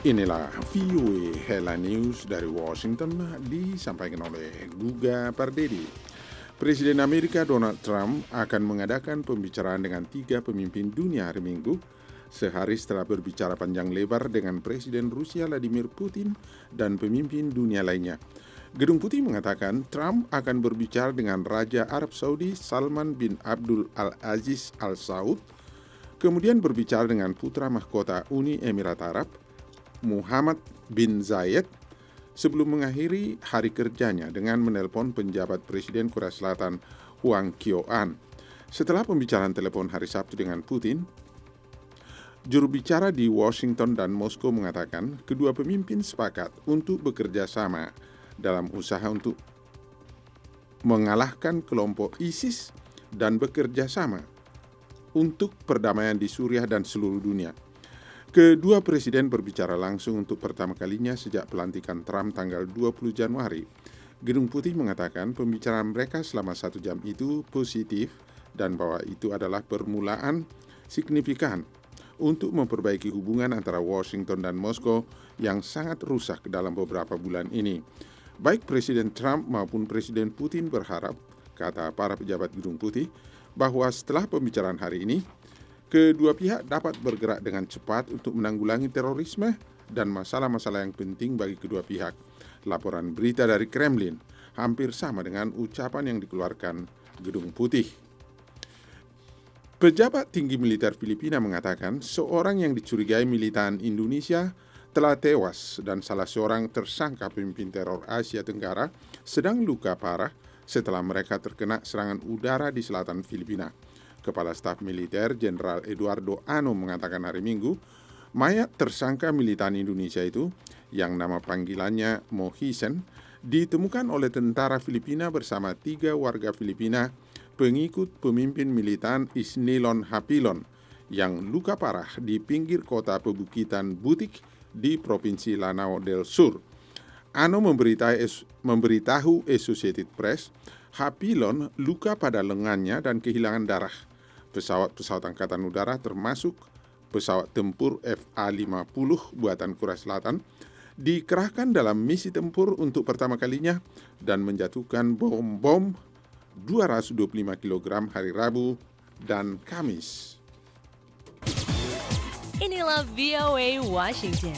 Inilah VOA Headline News dari Washington disampaikan oleh Guga Pardedi. Presiden Amerika Donald Trump akan mengadakan pembicaraan dengan 3 pemimpin dunia hari Minggu, sehari setelah berbicara panjang lebar dengan Presiden Rusia Vladimir Putin dan pemimpin dunia lainnya. Gedung Putih mengatakan Trump akan berbicara dengan Raja Arab Saudi Salman bin Abdul Al-Aziz Al Saud, kemudian berbicara dengan putra mahkota Uni Emirat Arab, Muhammad bin Zayed, sebelum mengakhiri hari kerjanya dengan menelpon penjabat Presiden Korea Selatan Hwang Kyo-an. Setelah pembicaraan telepon hari Sabtu dengan Putin, juru bicara di Washington dan Moskow mengatakan kedua pemimpin sepakat untuk bekerja sama dalam usaha untuk mengalahkan kelompok ISIS dan bekerja sama untuk perdamaian di Suriah dan seluruh dunia. Kedua presiden berbicara langsung untuk pertama kalinya sejak pelantikan Trump tanggal 20 Januari. Gedung Putih mengatakan pembicaraan mereka selama 1 jam itu positif dan bahwa itu adalah permulaan signifikan untuk memperbaiki hubungan antara Washington dan Moskow yang sangat rusak dalam beberapa bulan ini. Baik Presiden Trump maupun Presiden Putin berharap, kata para pejabat Gedung Putih, bahwa setelah pembicaraan hari ini, kedua pihak dapat bergerak dengan cepat untuk menanggulangi terorisme dan masalah-masalah yang penting bagi kedua pihak. Laporan berita dari Kremlin hampir sama dengan ucapan yang dikeluarkan Gedung Putih. Pejabat tinggi militer Filipina mengatakan seorang yang dicurigai militan Indonesia telah tewas dan salah seorang tersangka pemimpin teror Asia Tenggara sedang luka parah setelah mereka terkena serangan udara di selatan Filipina. Kepala Staf Militer Jenderal Eduardo Ano mengatakan hari Minggu, mayat tersangka militan Indonesia itu, yang nama panggilannya Mohisen, ditemukan oleh tentara Filipina bersama 3 warga Filipina, pengikut pemimpin militan Isnilon Hapilon, yang luka parah di pinggir kota pebukitan Butik di Provinsi Lanao del Sur. Ano memberitahu Associated Press, Hapilon luka pada lengannya dan kehilangan darah. Pesawat-pesawat Angkatan Udara termasuk pesawat tempur FA-50 buatan Korea Selatan dikerahkan dalam misi tempur untuk pertama kalinya dan menjatuhkan bom 225 kg hari Rabu dan Kamis. Inilah VOA Washington.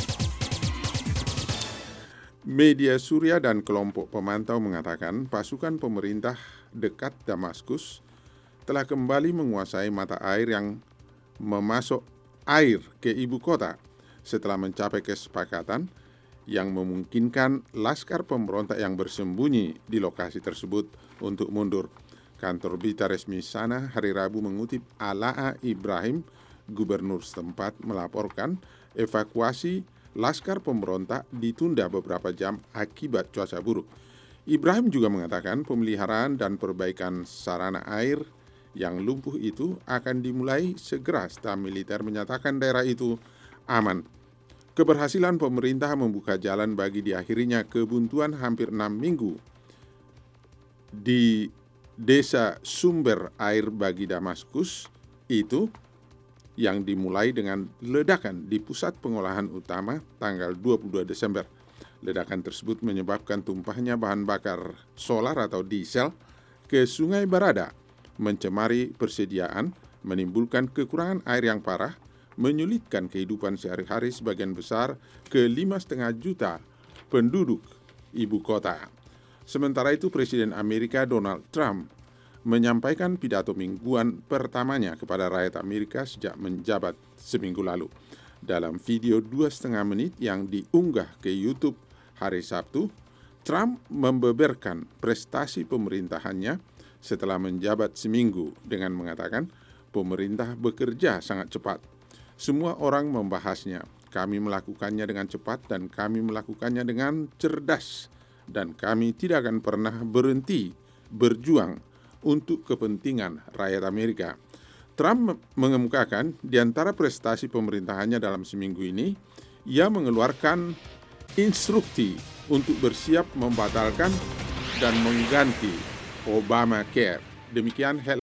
Media Suriah dan kelompok pemantau mengatakan pasukan pemerintah dekat Damaskus telah kembali menguasai mata air yang memasok air ke ibu kota setelah mencapai kesepakatan yang memungkinkan laskar pemberontak yang bersembunyi di lokasi tersebut untuk mundur. Kantor berita resmi sana hari Rabu mengutip Alaa Ibrahim, gubernur setempat, melaporkan evakuasi laskar pemberontak ditunda beberapa jam akibat cuaca buruk. Ibrahim juga mengatakan pemeliharaan dan perbaikan sarana air yang lumpuh itu akan dimulai segera setelah militer menyatakan daerah itu aman. Keberhasilan pemerintah membuka jalan bagi diakhirinya kebuntuan hampir 6 minggu di desa sumber air bagi Damaskus itu, yang dimulai dengan ledakan di pusat pengolahan utama tanggal 22 Desember. Ledakan tersebut menyebabkan tumpahnya bahan bakar solar atau diesel ke Sungai Barada, mencemari persediaan, menimbulkan kekurangan air yang parah, menyulitkan kehidupan sehari-hari sebagian besar ke 5,5 juta penduduk ibu kota. Sementara itu, Presiden Amerika Donald Trump menyampaikan pidato mingguan pertamanya kepada rakyat Amerika sejak menjabat seminggu lalu. Dalam video 2,5 menit yang diunggah ke YouTube hari Sabtu, Trump membeberkan prestasi pemerintahannya setelah menjabat seminggu dengan mengatakan pemerintah bekerja sangat cepat. Semua orang membahasnya. Kami melakukannya dengan cepat dan kami melakukannya dengan cerdas. Dan kami tidak akan pernah berhenti berjuang untuk kepentingan rakyat Amerika. Trump mengemukakan di antara prestasi pemerintahannya dalam seminggu ini, ia mengeluarkan instruksi untuk bersiap membatalkan dan mengganti Obamacare. Demikian